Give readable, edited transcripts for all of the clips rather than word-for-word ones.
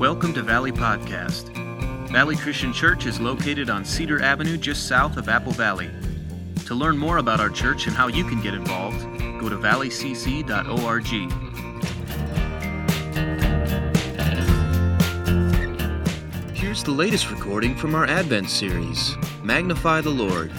Welcome to Valley Podcast. Valley Christian Church is located on Cedar Avenue just south of Apple Valley. To learn more about our church and how you can get involved, go to valleycc.org. Here's the latest recording from our Advent series, Magnify the Lord.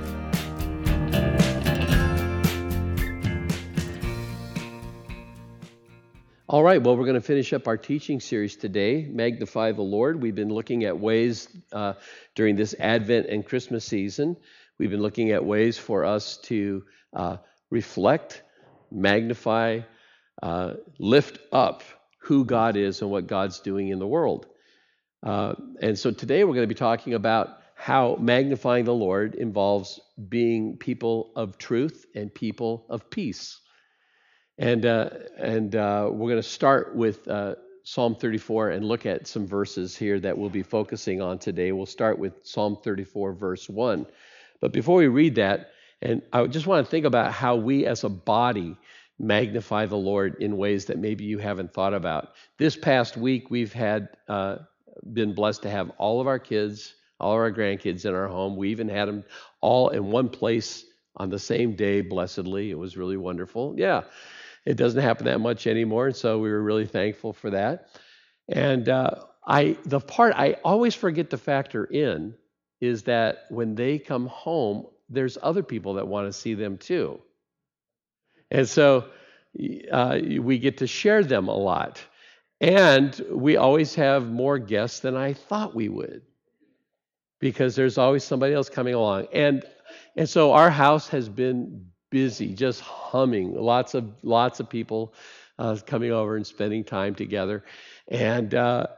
All right, well, we're going to finish up our teaching series today, Magnify the Lord. We've been looking at ways during this Advent and Christmas season. We've been looking at ways for us to reflect, magnify, lift up who God is and what God's doing in the world. And so today we're going to be talking about how magnifying the Lord involves being people of truth and people of peace. And we're going to start with Psalm 34 and look at some verses here that we'll be focusing on today. We'll start with Psalm 34, verse 1. But before we read that, and I just want to think about how we as a body magnify the Lord in ways that maybe you haven't thought about. This past week, we've had been blessed to have all of our kids, all of our grandkids in our home. We even had them all in one place on the same day, blessedly. It was really wonderful. Yeah. It doesn't happen that much anymore, and so we were really thankful for that. And the part I always forget to factor in is that when they come home, there's other people that want to see them too. And so we get to share them a lot. And we always have more guests than I thought we would, because there's always somebody else coming along. And so our house has been busy, just humming. Lots of people coming over and spending time together. And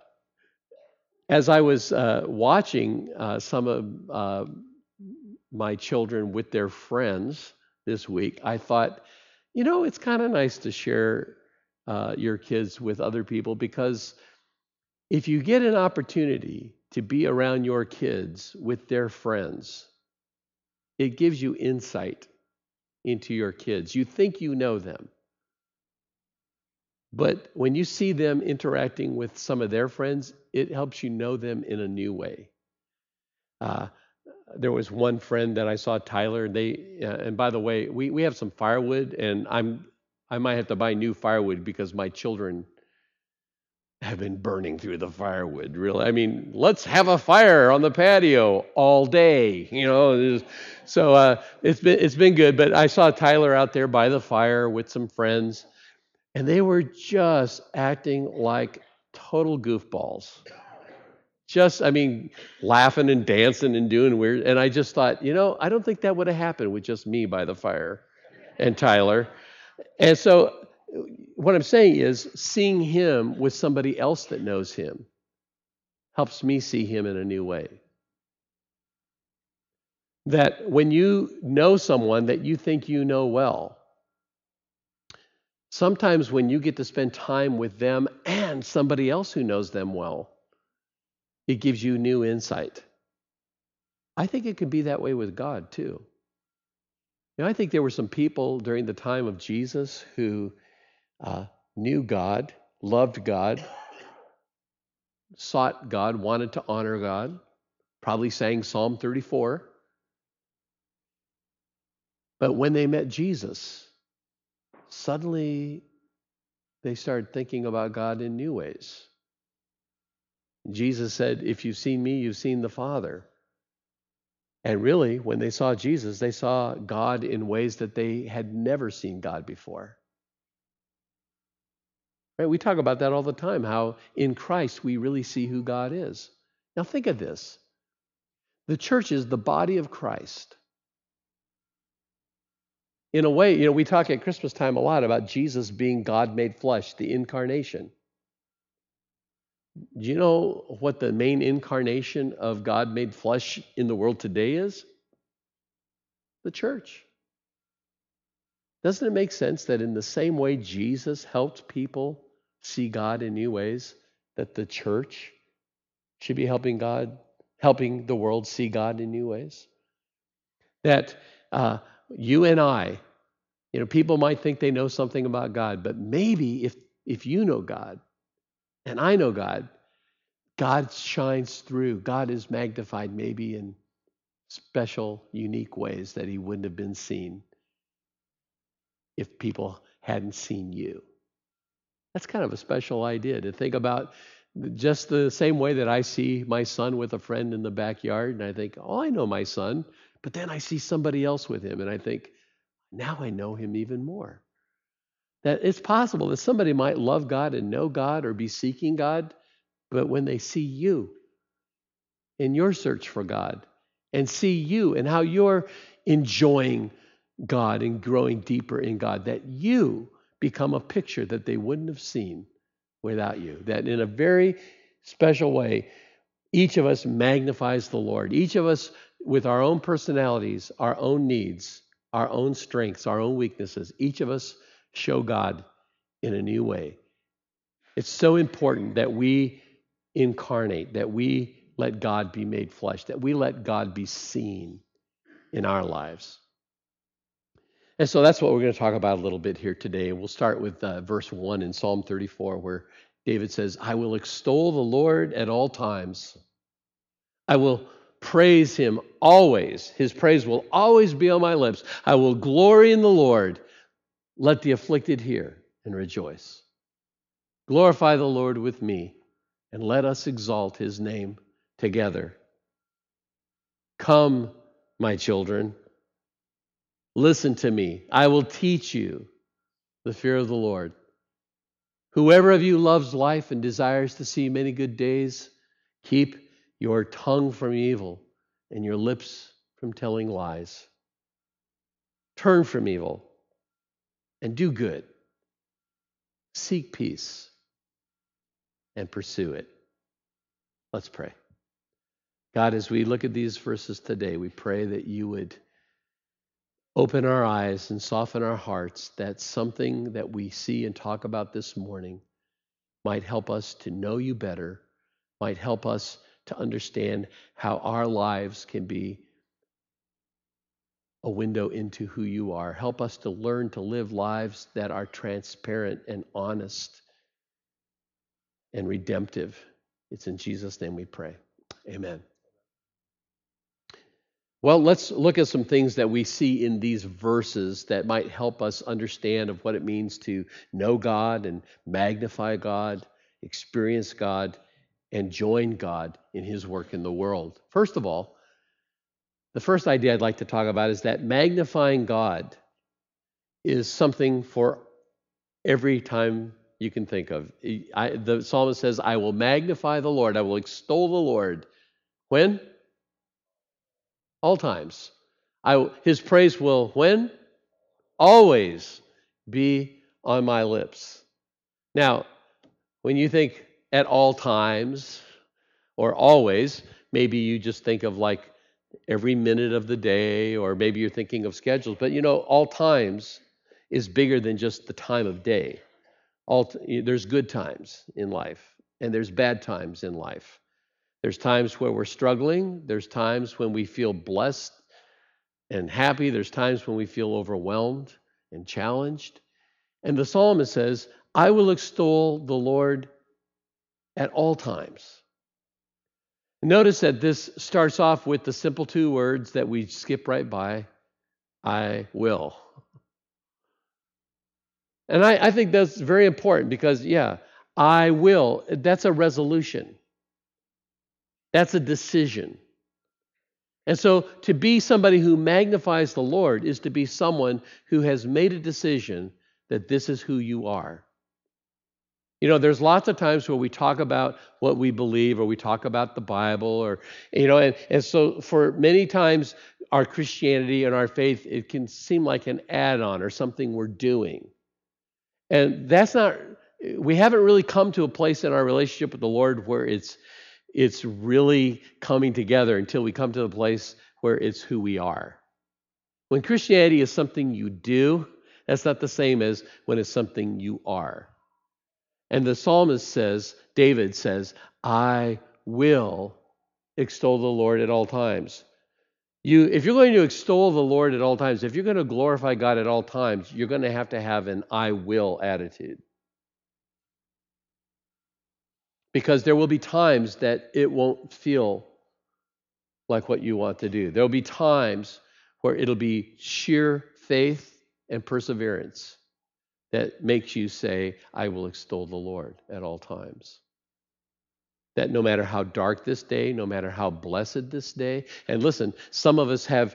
as I was watching some of my children with their friends this week, I thought, it's kind of nice to share your kids with other people, because if you get an opportunity to be around your kids with their friends, it gives you insight into your kids. You think you know them. But when you see them interacting with some of their friends, it helps you know them in a new way. There was one friend that I saw, Tyler, and by the way, we have some firewood, and I might have to buy new firewood because my children have been burning through the firewood. Really, I mean, let's have a fire on the patio all day, So it's been good. But I saw Tyler out there by the fire with some friends, and they were just acting like total goofballs. Laughing and dancing and doing weird. And I just thought, I don't think that would have happened with just me by the fire and Tyler. And so what I'm saying is, seeing him with somebody else that knows him helps me see him in a new way. That when you know someone that you think you know well, sometimes when you get to spend time with them and somebody else who knows them well, it gives you new insight. I think it could be that way with God too. I think there were some people during the time of Jesus who knew God, loved God, sought God, wanted to honor God, probably sang Psalm 34. But when they met Jesus, suddenly they started thinking about God in new ways. Jesus said, "If you've seen me, you've seen the Father." And really, when they saw Jesus, they saw God in ways that they had never seen God before. Right? We talk about that all the time, how in Christ we really see who God is. Now think of this. The church is the body of Christ. In a way, we talk at Christmas time a lot about Jesus being God made flesh, the incarnation. Do you know what the main incarnation of God made flesh in the world today is? The church. Doesn't it make sense that in the same way Jesus helped people see God in new ways, that the church should be helping the world see God in new ways? That you and I, people might think they know something about God, but maybe if you know God and I know God, God shines through. God is magnified maybe in special, unique ways that he wouldn't have been seen if people hadn't seen you. That's kind of a special idea to think about, just the same way that I see my son with a friend in the backyard, and I think, oh, I know my son. But then I see somebody else with him, and I think, now I know him even more. That it's possible that somebody might love God and know God or be seeking God, but when they see you in your search for God and see you and how you're enjoying God and growing deeper in God, that you become a picture that they wouldn't have seen without you. That in a very special way, each of us magnifies the Lord. Each of us with our own personalities, our own needs, our own strengths, our own weaknesses, each of us show God in a new way. It's so important that we incarnate, that we let God be made flesh, that we let God be seen in our lives. And so that's what we're going to talk about a little bit here today. We'll start with verse 1 in Psalm 34, where David says, I will extol the Lord at all times. I will praise him always. His praise will always be on my lips. I will glory in the Lord. Let the afflicted hear and rejoice. Glorify the Lord with me, and let us exalt his name together. Come, my children, listen to me. I will teach you the fear of the Lord. Whoever of you loves life and desires to see many good days, keep your tongue from evil and your lips from telling lies. Turn from evil and do good. Seek peace and pursue it. Let's pray. God, as we look at these verses today, we pray that you would open our eyes and soften our hearts, that something that we see and talk about this morning might help us to know you better, might help us to understand how our lives can be a window into who you are. Help us to learn to live lives that are transparent and honest and redemptive. It's in Jesus' name we pray. Amen. Well, let's look at some things that we see in these verses that might help us understand of what it means to know God and magnify God, experience God, and join God in his work in the world. First of all, the first idea I'd like to talk about is that magnifying God is something for every time you can think of. The psalmist says, I will magnify the Lord. I will extol the Lord. When? All times. His praise will, when? Always be on my lips. Now, when you think at all times or always, maybe you just think of like every minute of the day, or maybe you're thinking of schedules. But all times is bigger than just the time of day. There's good times in life, and there's bad times in life. There's times where we're struggling. There's times when we feel blessed and happy. There's times when we feel overwhelmed and challenged. And the psalmist says, I will extol the Lord at all times. Notice that this starts off with the simple two words that we skip right by, I will. And I think that's very important because, I will. That's a resolution. That's a decision. And so to be somebody who magnifies the Lord is to be someone who has made a decision that this is who you are. There's lots of times where we talk about what we believe, or we talk about the Bible, and so for many times our Christianity and our faith, it can seem like an add-on or something we're doing. And we haven't really come to a place in our relationship with the Lord where it's really coming together until we come to the place where it's who we are. When Christianity is something you do, that's not the same as when it's something you are. And the psalmist says, David says, I will extol the Lord at all times. If you're going to extol the Lord at all times, if you're going to glorify God at all times, you're going to have an I will attitude. Because there will be times that it won't feel like what you want to do. There will be times where it'll be sheer faith and perseverance that makes you say, I will extol the Lord at all times. That no matter how dark this day, no matter how blessed this day, and listen, some of us have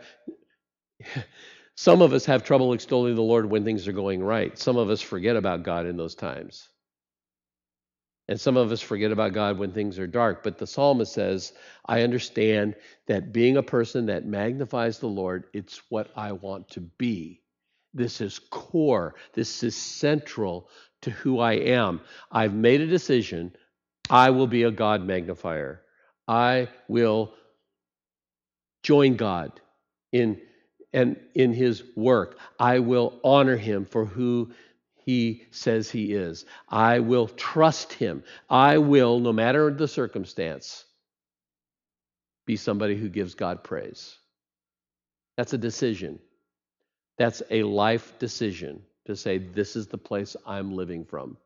trouble extolling the Lord when things are going right. Some of us forget about God in those times. And some of us forget about God when things are dark. But the psalmist says, I understand that being a person that magnifies the Lord, it's what I want to be. This is core. This is central to who I am. I've made a decision. I will be a God magnifier. I will join God in his work. I will honor him for who he says he is. I will trust him. I will, no matter the circumstance, be somebody who gives God praise. That's a decision. That's a life decision to say, this is the place I'm living from.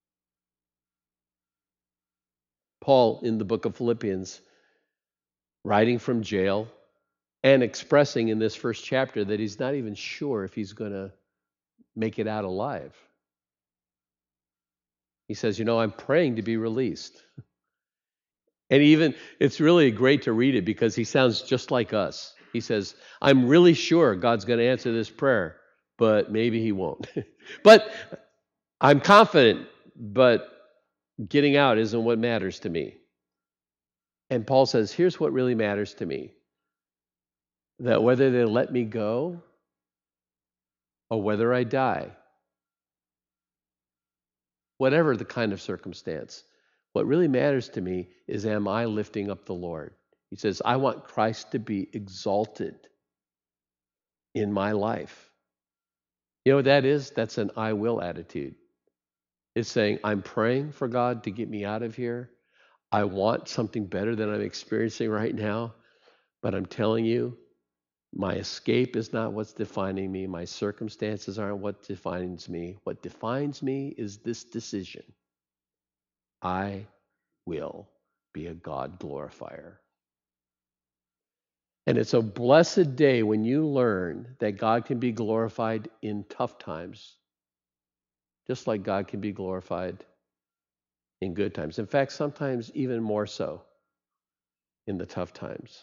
Paul, in the book of Philippians, writing from jail and expressing in this first chapter that he's not even sure if he's going to make it out alive. He says, I'm praying to be released. And even, it's really great to read it because he sounds just like us. He says, I'm really sure God's going to answer this prayer, but maybe he won't. But I'm confident, but getting out isn't what matters to me. And Paul says, here's what really matters to me. That whether they let me go or whether I die, whatever the kind of circumstance, what really matters to me is, am I lifting up the Lord? He says, I want Christ to be exalted in my life. You know what that is? That's an I will attitude. It's saying, I'm praying for God to get me out of here. I want something better than I'm experiencing right now. But I'm telling you, my escape is not what's defining me. My circumstances aren't what defines me. What defines me is this decision. I will be a God glorifier. And it's a blessed day when you learn that God can be glorified in tough times, just like God can be glorified in good times. In fact, sometimes even more so in the tough times.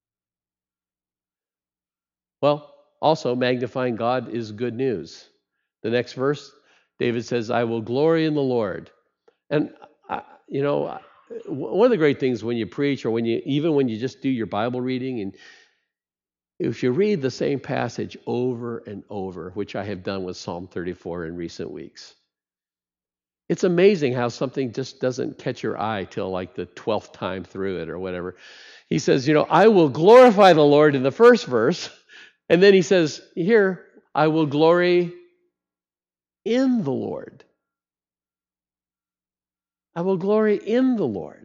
Well, also magnifying God is good news. The next verse, David says, I will glory in the Lord. And, one of the great things when you preach or when you just do your Bible reading, and if you read the same passage over and over, which I have done with Psalm 34 in recent weeks, it's amazing how something just doesn't catch your eye till like the 12th time through it or whatever. He says, I will glorify the Lord in the first verse. And then he says, here, I will glory in the Lord. I will glory in the Lord.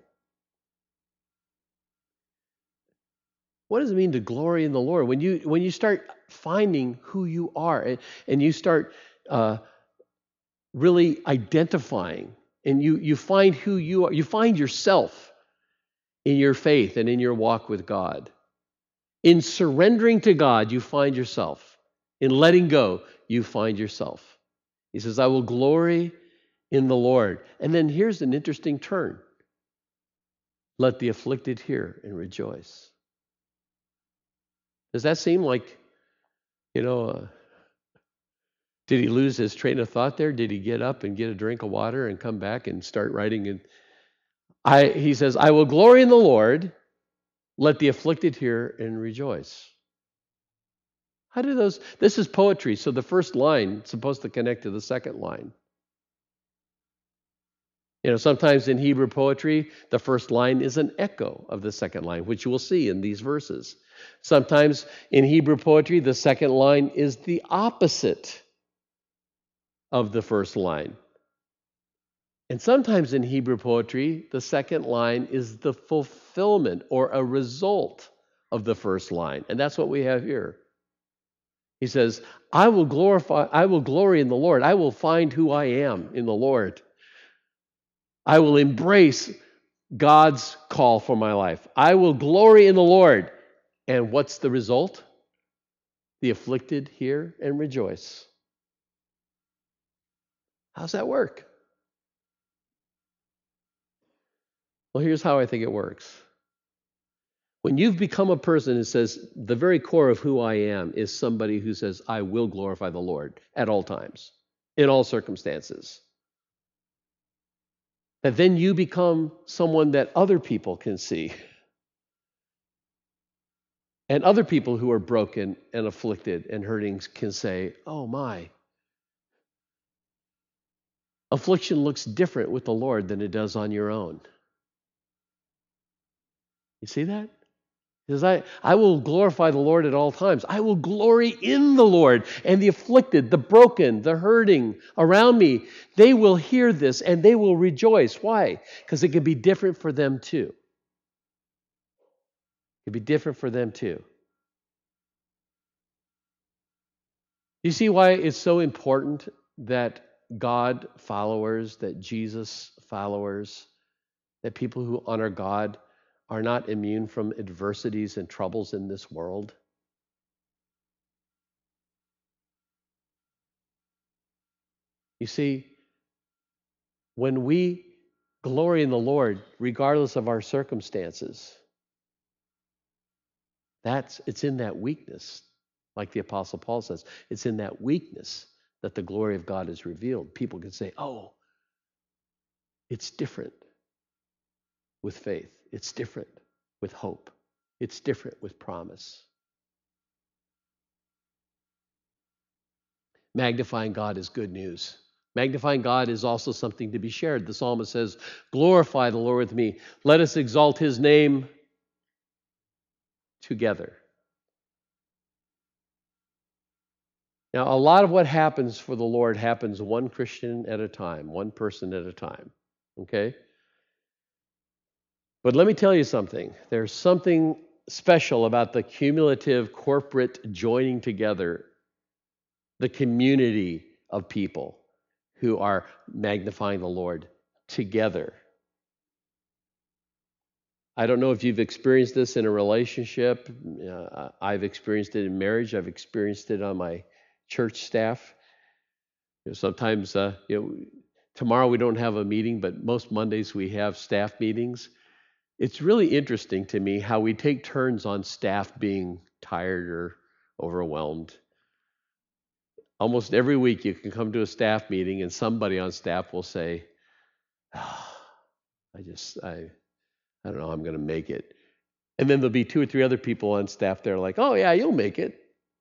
What does it mean to glory in the Lord? When you start finding who you are and you start really identifying and you find who you are, you find yourself in your faith and in your walk with God. In surrendering to God, you find yourself. In letting go, you find yourself. He says, I will glory in the Lord. And then here's an interesting turn. Let the afflicted hear and rejoice. Does that seem like, did he lose his train of thought there? Did he get up and get a drink of water and come back and start writing? He says, I will glory in the Lord. Let the afflicted hear and rejoice. How do those? This is poetry, so the first line is supposed to connect to the second line. Sometimes in Hebrew poetry, the first line is an echo of the second line, which you will see in these verses. Sometimes in Hebrew poetry, the second line is the opposite of the first line. And sometimes in Hebrew poetry, the second line is the fulfillment or a result of the first line. And that's what we have here. He says, I will glory in the Lord. I will find who I am in the Lord. I will embrace God's call for my life. I will glory in the Lord. And what's the result? The afflicted hear and rejoice. How's that work? Well, here's how I think it works. When you've become a person who says, the very core of who I am is somebody who says, I will glorify the Lord at all times, in all circumstances. That then you become someone that other people can see. And other people who are broken and afflicted and hurting can say, oh my. Affliction looks different with the Lord than it does on your own. You see that? He says, I will glorify the Lord at all times. I will glory in the Lord. And the afflicted, the broken, the hurting around me, they will hear this and they will rejoice. Why? Because it can be different for them too. It can be different for them too. You see why it's so important that God followers, that Jesus followers, that people who honor God are not immune from adversities and troubles in this world? You see, when we glory in the Lord, regardless of our circumstances, it's in that weakness, like the Apostle Paul says, it's in that weakness that the glory of God is revealed. People can say, oh, it's different with faith. It's different with hope. It's different with promise. Magnifying God is good news. Magnifying God is also something to be shared. The psalmist says, glorify the Lord with me. Let us exalt his name together. Now, a lot of what happens for the Lord happens one Christian at a time, one person at a time. Okay? But let me tell you something. There's something special about the cumulative corporate joining together, the community of people who are magnifying the Lord together. I don't know if you've experienced this in a relationship. I've experienced it in marriage. I've experienced it on my church staff. Sometimes, tomorrow we don't have a meeting, but most Mondays we have staff meetings. It's really interesting to me how we take turns on staff being tired or overwhelmed. Almost every week you can come to a staff meeting and somebody on staff will say, I don't know how I'm going to make it. And then there'll be 2 or 3 other people on staff there like, oh yeah, you'll make it.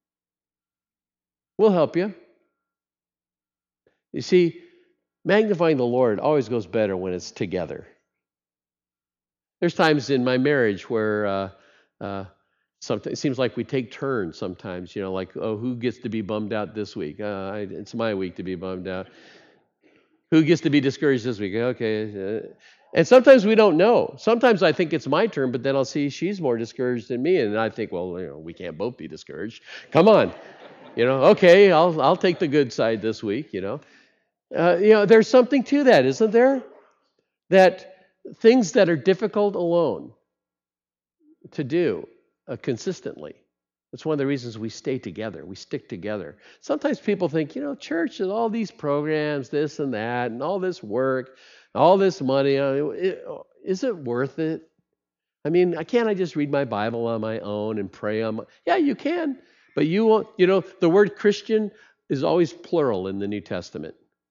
We'll help you. You see, magnifying the Lord always goes better when it's together. There's times in my marriage where sometimes it seems like we take turns sometimes, like, oh, who gets to be bummed out this week? It's my week to be bummed out. Who gets to be discouraged this week? Okay. And sometimes we don't know. Sometimes I think it's my turn, but then I'll see she's more discouraged than me. And I think, well, we can't both be discouraged. Come on. Okay, I'll take the good side this week, There's something to that, isn't there? That things that are difficult alone to do consistently. That's one of the reasons we stay together. We stick together. Sometimes people think, church and all these programs, this and that, and all this work, all this money, is it worth it? Can't I just read my Bible on my own and pray on my... Yeah, you can. But you won't, the word Christian is always plural in the New Testament.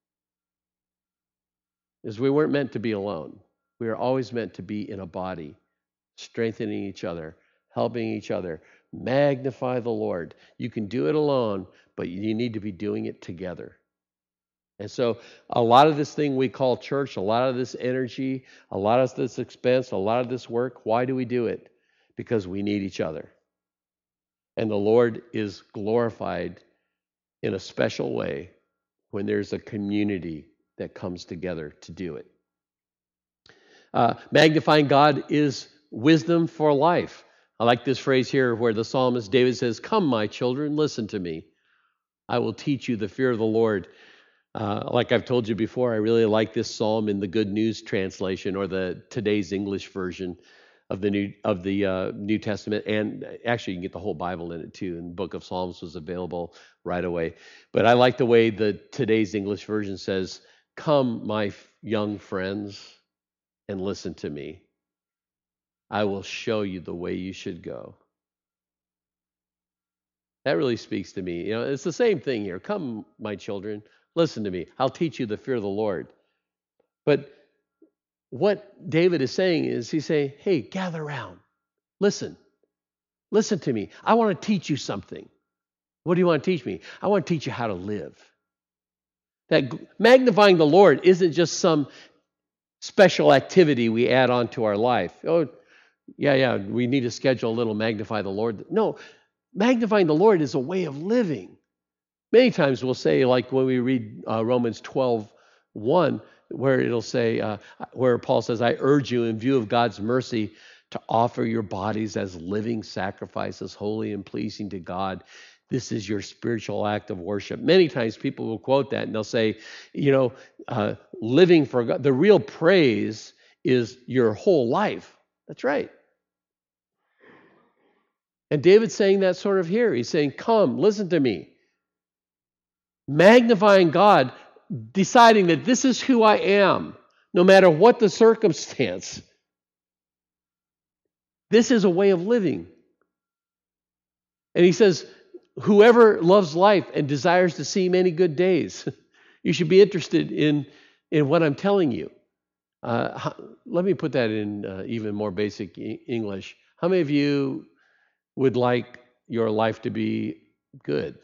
Because we weren't meant to be alone. We are always meant to be in a body, strengthening each other, helping each other, magnify the Lord. You can do it alone, but you need to be doing it together. And so a lot of this thing we call church, a lot of this energy, a lot of this expense, a lot of this work, why do we do it? Because we need each other. And the Lord is glorified in a special way when there's a community that comes together to do it. Magnifying God is wisdom for life. I like this phrase here where the psalmist David says, "Come, my children, listen to me. I will teach you the fear of the Lord." Like I've told you before, I really like this psalm in the Good News translation, or the today's English version of the New Testament, and actually you can get the whole Bible in it too. And the Book of Psalms was available right away. But I like the way the today's English version says, "Come, my young friends, and listen to me. I will show you the way you should go." That really speaks to me. It's the same thing here. Come, my children, listen to me. I'll teach you the fear of the Lord. But what David is saying is, he's saying, hey, gather around. Listen to me. I want to teach you something. What do you want to teach me? I want to teach you how to live. That magnifying the Lord isn't just some special activity we add on to our life. Oh, yeah, we need to schedule a little magnify the Lord. No, magnifying the Lord is a way of living. Many times we'll say, like when we read Romans 12:1, where it'll say, where Paul says, I urge you in view of God's mercy to offer your bodies as living sacrifices, holy and pleasing to God. This is your spiritual act of worship. Many times people will quote that and they'll say, living for God, the real praise is your whole life. That's right. And David's saying that sort of here. He's saying, come, listen to me. Magnifying God, deciding that this is who I am, no matter what the circumstance. This is a way of living. And he says, whoever loves life and desires to see many good days, you should be interested in what I'm telling you. Let me put that in even more basic English. How many of you would like your life to be good?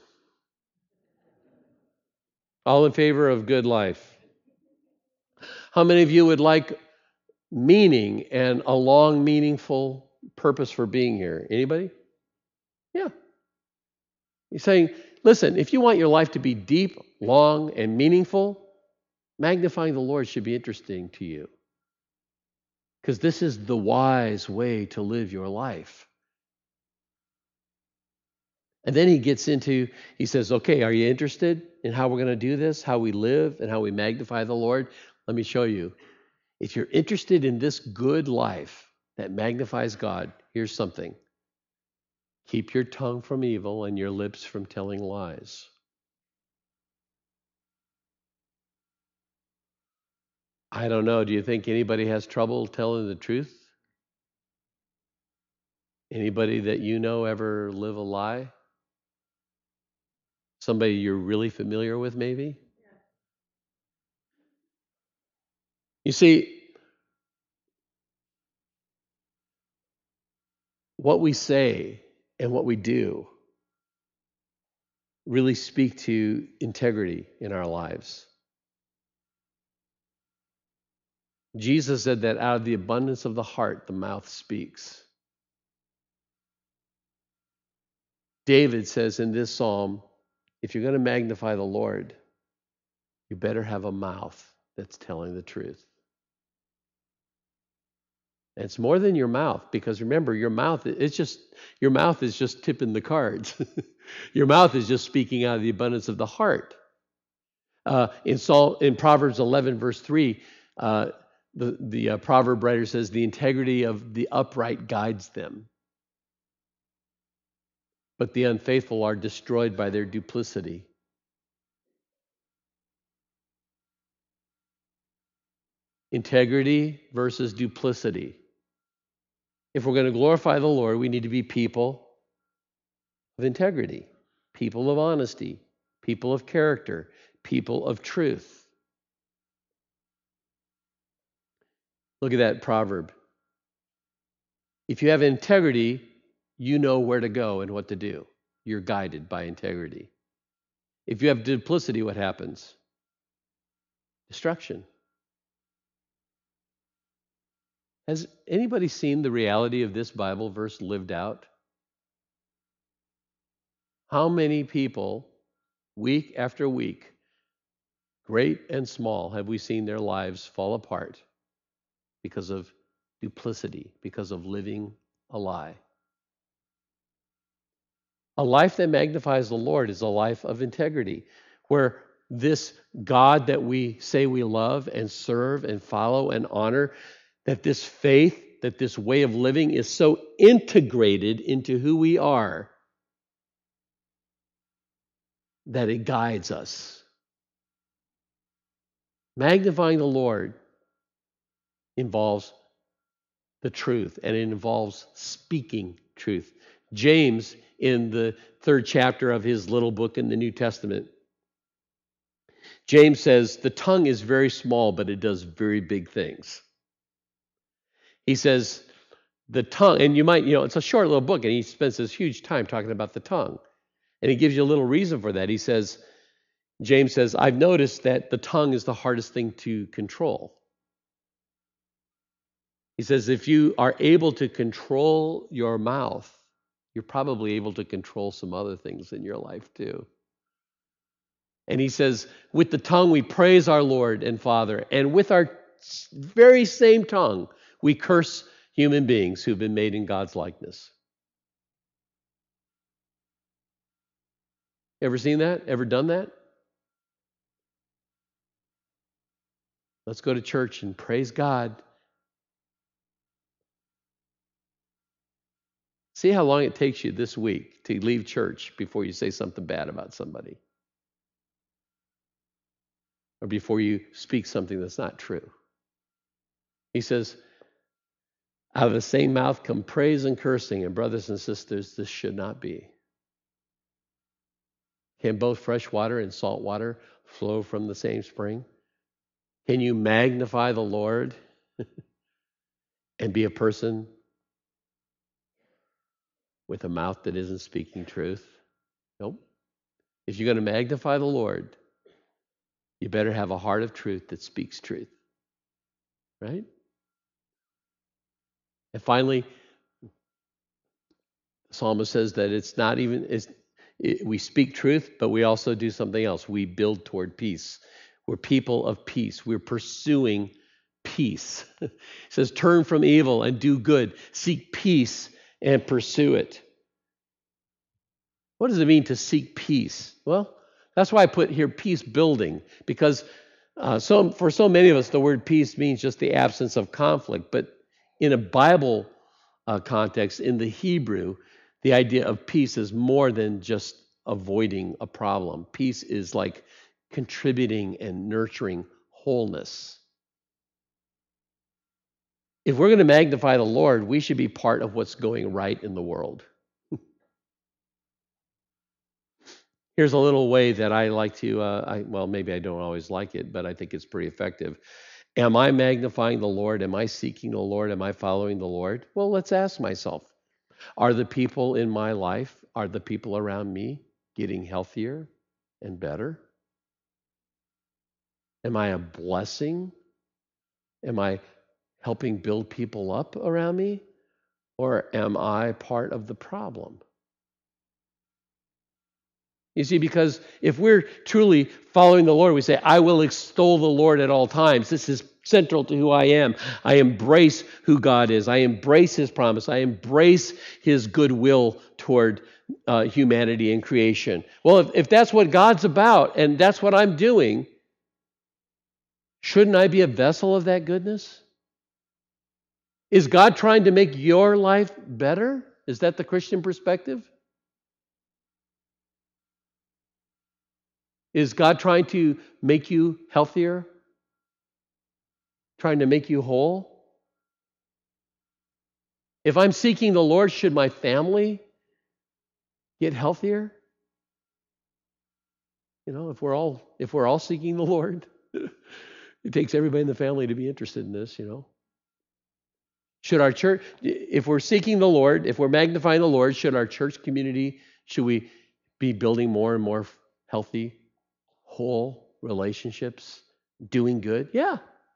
All in favor of good life? How many of you would like meaning and a long, meaningful purpose for being here? Anybody? Yeah. He's saying, listen, if you want your life to be deep, long, and meaningful, magnifying the Lord should be interesting to you. Because this is the wise way to live your life. And then he says, okay, are you interested in how we're going to do this, how we live, and how we magnify the Lord? Let me show you. If you're interested in this good life that magnifies God, here's something. Keep your tongue from evil and your lips from telling lies. I don't know. Do you think anybody has trouble telling the truth? Anybody that you know ever live a lie? Somebody you're really familiar with, maybe? You see, what we say and what we do really speak to integrity in our lives. Jesus said that out of the abundance of the heart, the mouth speaks. David says in this psalm, if you're going to magnify the Lord, you better have a mouth that's telling the truth. And it's more than your mouth, because remember, your mouth is just tipping the cards. Your mouth is just speaking out of the abundance of the heart. In Proverbs 11, verse 3, the proverb writer says, the integrity of the upright guides them, but the unfaithful are destroyed by their duplicity. Integrity versus duplicity. If we're going to glorify the Lord, we need to be people of integrity, people of honesty, people of character, people of truth. Look at that proverb. If you have integrity, you know where to go and what to do. You're guided by integrity. If you have duplicity, what happens? Destruction. Has anybody seen the reality of this Bible verse lived out? How many people, week after week, great and small, have we seen their lives fall apart because of duplicity, because of living a lie? A life that magnifies the Lord is a life of integrity, where this God that we say we love and serve and follow and honor, that this faith, that this way of living is so integrated into who we are that it guides us. Magnifying the Lord involves the truth, and it involves speaking truth. James, in the 3rd chapter of his little book in the New Testament, James says, the tongue is very small, but it does very big things. He says, the tongue, and it's a short little book, and he spends this huge time talking about the tongue. And he gives you a little reason for that. He says, James says, I've noticed that the tongue is the hardest thing to control. He says, if you are able to control your mouth, you're probably able to control some other things in your life too. And he says, with the tongue we praise our Lord and Father, and with our very same tongue we curse human beings who've been made in God's likeness. Ever seen that? Ever done that? Let's go to church and praise God. See how long it takes you this week to leave church before you say something bad about somebody. Or before you speak something that's not true. He says, out of the same mouth come praise and cursing, and brothers and sisters, this should not be. Can both fresh water and salt water flow from the same spring? Can you magnify the Lord and be a person with a mouth that isn't speaking truth? Nope. If you're going to magnify the Lord, you better have a heart of truth that speaks truth. Right? And finally, the psalmist says that it's not even, we speak truth, but we also do something else. We build toward peace. We're people of peace. We're pursuing peace. It says, turn from evil and do good. Seek peace and pursue it. What does it mean to seek peace? Well, that's why I put here peace building, because for so many of us, the word peace means just the absence of conflict. But in a Bible context, in the Hebrew, the idea of peace is more than just avoiding a problem. Peace is like contributing and nurturing wholeness. If we're going to magnify the Lord, we should be part of what's going right in the world. Here's a little way that I like to, maybe I don't always like it, but I think it's pretty effective. Am I magnifying the Lord? Am I seeking the Lord? Am I following the Lord? Well, let's ask myself, are the people in my life, are the people around me getting healthier and better? Am I a blessing? Am I helping build people up around me? Or am I part of the problem? You see, because if we're truly following the Lord, we say, I will extol the Lord at all times. This is central to who I am. I embrace who God is. I embrace His promise. I embrace His goodwill toward humanity and creation. Well, if that's what God's about and that's what I'm doing, shouldn't I be a vessel of that goodness? Is God trying to make your life better? Is that the Christian perspective? Is God trying to make you healthier? Trying to make you whole? If I'm seeking the Lord, should my family get healthier? If we're all seeking the Lord, it takes everybody in the family to be interested in this, Should our church, if we're seeking the Lord, if we're magnifying the Lord, should our church community, should we be building more and more healthy, whole relationships, doing good? Yeah.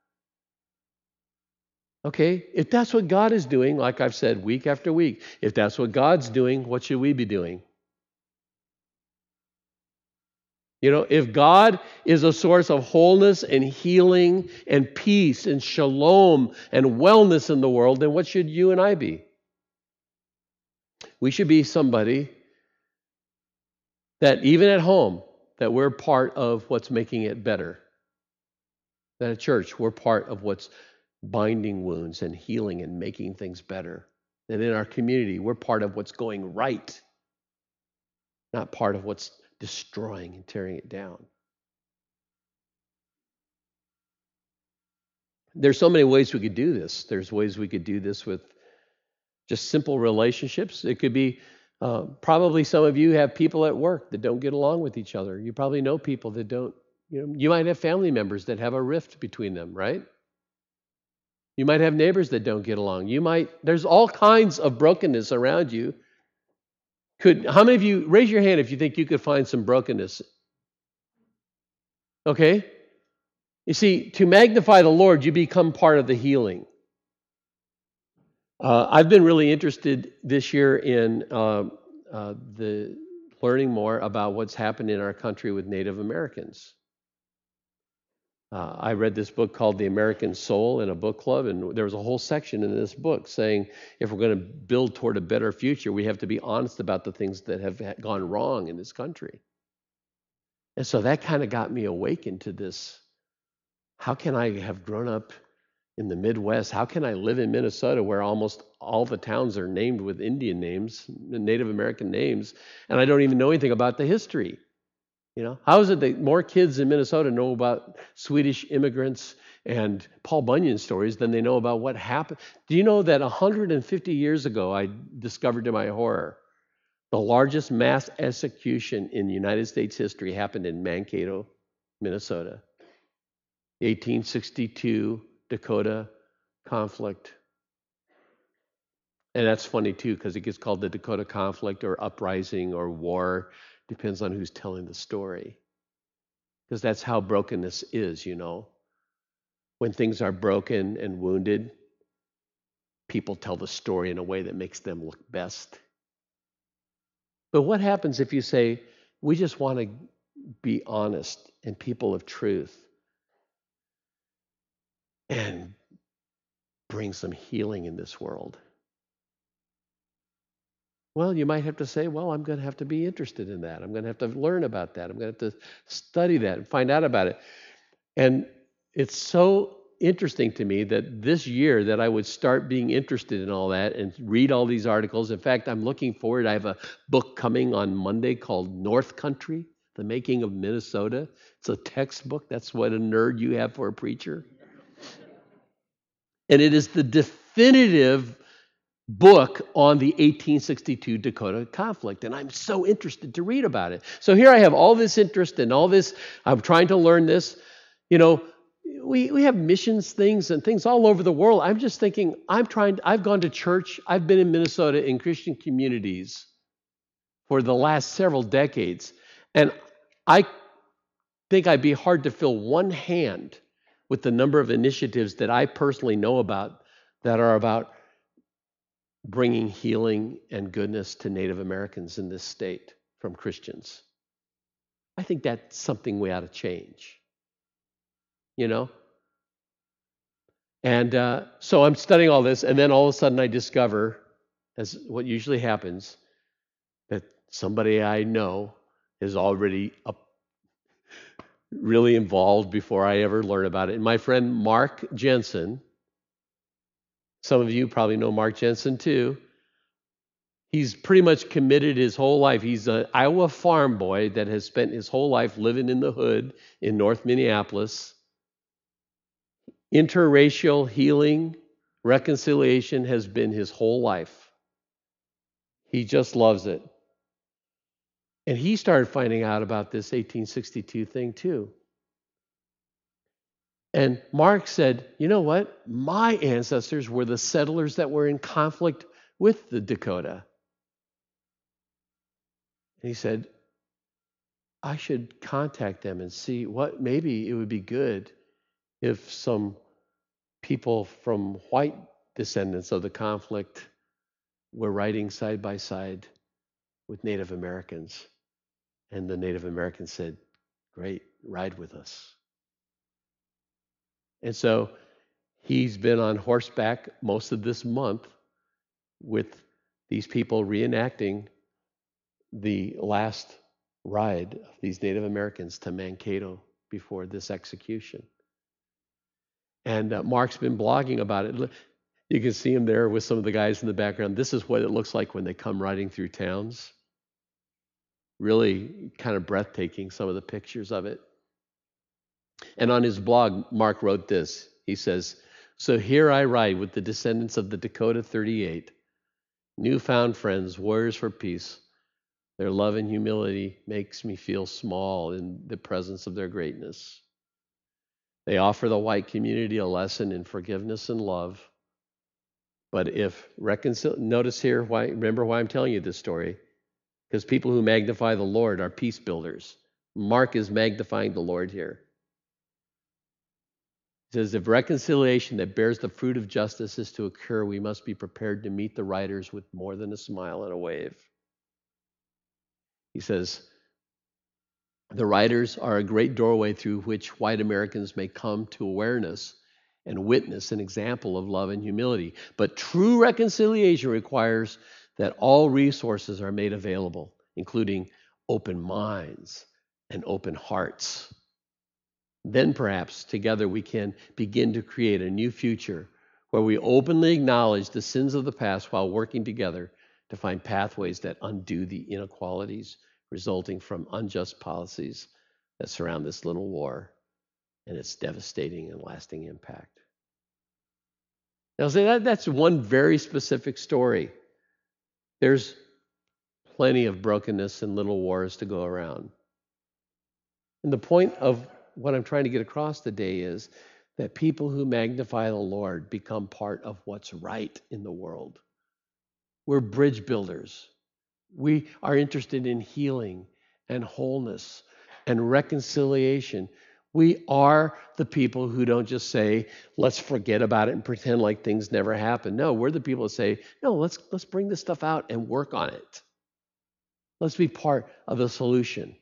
Okay, if that's what God is doing, like I've said week after week, if that's what God's doing, what should we be doing? If God is a source of wholeness and healing and peace and shalom and wellness in the world, then what should you and I be? We should be somebody that even at home, that we're part of what's making it better. That at church, we're part of what's binding wounds and healing and making things better. That in our community, we're part of what's going right, not part of what's destroying and tearing it down. There's so many ways we could do this. There's ways we could do this with just simple relationships. It could be probably some of you have people at work that don't get along with each other. You probably know people that don't. You might have family members that have a rift between them, right? You might have neighbors that don't get along. There's all kinds of brokenness around you. How many of you, raise your hand if you think you could find some brokenness? Okay? You see, to magnify the Lord, you become part of the healing. I've been really interested this year in the learning more about what's happened in our country with Native Americans. I read this book called The American Soul in a book club, and there was a whole section in this book saying if we're going to build toward a better future, we have to be honest about the things that have gone wrong in this country. And so that kind of got me awakened to this. How can I have grown up in the Midwest? How can I live in Minnesota where almost all the towns are named with Indian names, Native American names, and I don't even know anything about the history? How is it that more kids in Minnesota know about Swedish immigrants and Paul Bunyan stories than they know about what happened? Do you know that 150 years ago, I discovered to my horror, the largest mass execution in United States history happened in Mankato, Minnesota. The 1862 Dakota conflict. And that's funny too, because it gets called the Dakota conflict or uprising or war. Depends on who's telling the story. Because that's how brokenness is, When things are broken and wounded, people tell the story in a way that makes them look best. But what happens if you say, we just want to be honest and people of truth and bring some healing in this world? Well, you might have to say, well, I'm going to have to be interested in that. I'm going to have to learn about that. I'm going to have to study that and find out about it. And it's so interesting to me that this year that I would start being interested in all that and read all these articles. In fact, I'm looking forward. I have a book coming on Monday called North Country, The Making of Minnesota. It's a textbook. That's what a nerd you have for a preacher. And it is the definitive book on the 1862 Dakota conflict, and I'm so interested to read about it. So here I have all this interest and all this. I'm trying to learn this. We have missions things and things all over the world. I'm just thinking, I've gone to church. I've been in Minnesota in Christian communities for the last several decades, and I think I'd be hard to fill one hand with the number of initiatives that I personally know about that are about bringing healing and goodness to Native Americans in this state from Christians. I think that's something we ought to change, And so I'm studying all this, and then all of a sudden I discover, as what usually happens, that somebody I know is already really involved before I ever learn about it. And my friend Mark Jensen, some of you probably know Mark Jensen too. He's pretty much committed his whole life. He's an Iowa farm boy that has spent his whole life living in the hood in North Minneapolis. Interracial healing, reconciliation has been his whole life. He just loves it. And he started finding out about this 1862 thing too. And Mark said, you know what? My ancestors were the settlers that were in conflict with the Dakota. And he said, I should contact them and see maybe it would be good if some people from white descendants of the conflict were riding side by side with Native Americans. And the Native Americans said, great, ride with us. And so he's been on horseback most of this month with these people reenacting the last ride of these Native Americans to Mankato before this execution. And Mark's been blogging about it. You can see him there with some of the guys in the background. This is what it looks like when they come riding through towns. Really kind of breathtaking, some of the pictures of it. And on his blog, Mark wrote this. He says, "So here I ride with the descendants of the Dakota 38, newfound friends, warriors for peace. Their love and humility makes me feel small in the presence of their greatness. They offer the white community a lesson in forgiveness and love. But if notice here, remember why I'm telling you this story? Because people who magnify the Lord are peace builders. Mark is magnifying the Lord here. He says, if reconciliation that bears the fruit of justice is to occur, we must be prepared to meet the riders with more than a smile and a wave. He says, the riders are a great doorway through which white Americans may come to awareness and witness an example of love and humility. But true reconciliation requires that all resources are made available, including open minds and open hearts. Then perhaps together we can begin to create a new future where we openly acknowledge the sins of the past while working together to find pathways that undo the inequalities resulting from unjust policies that surround this little war and its devastating and lasting impact. Now, that's one very specific story. There's plenty of brokenness and little wars to go around. And the point of what I'm trying to get across today is that people who magnify the Lord become part of what's right in the world. We're bridge builders. We are interested in healing and wholeness and reconciliation. We are the people who don't just say, let's forget about it and pretend like things never happened. No, we're the people that say, no, let's bring this stuff out and work on it. Let's be part of the solution.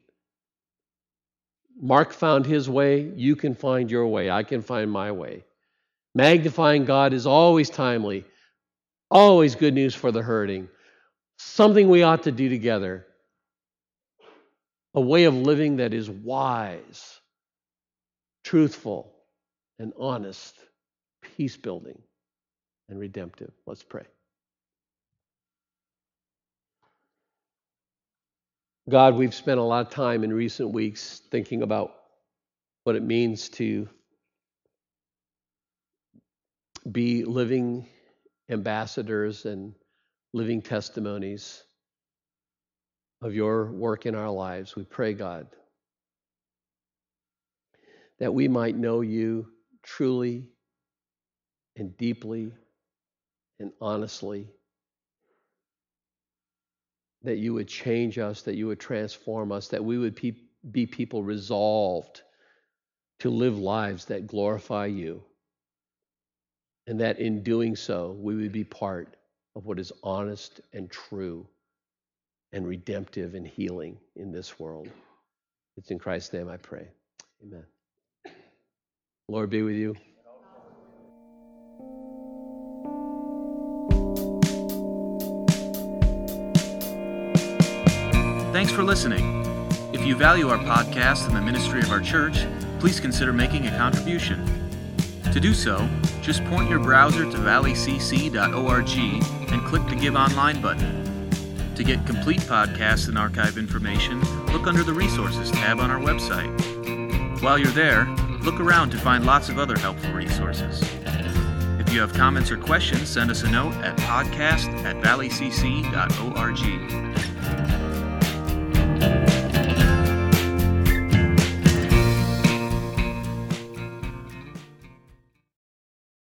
Mark found his way. You can find your way. I can find my way. Magnifying God is always timely, always good news for the hurting. Something we ought to do together. A way of living that is wise, truthful, and honest, peace-building, and redemptive. Let's pray. God, we've spent a lot of time in recent weeks thinking about what it means to be living ambassadors and living testimonies of your work in our lives. We pray, God, that we might know you truly and deeply and honestly, that you would change us, that you would transform us, that we would be people resolved to live lives that glorify you, and that in doing so, we would be part of what is honest and true and redemptive and healing in this world. It's in Christ's name I pray. Amen. Lord be with you. Thanks for listening. If you value our podcast and the ministry of our church, please consider making a contribution. To do so, just point your browser to valleycc.org and click the Give Online button. To get complete podcast and archive information, look under the Resources tab on our website. While you're there, look around to find lots of other helpful resources. If you have comments or questions, send us a note at podcast@valleycc.org.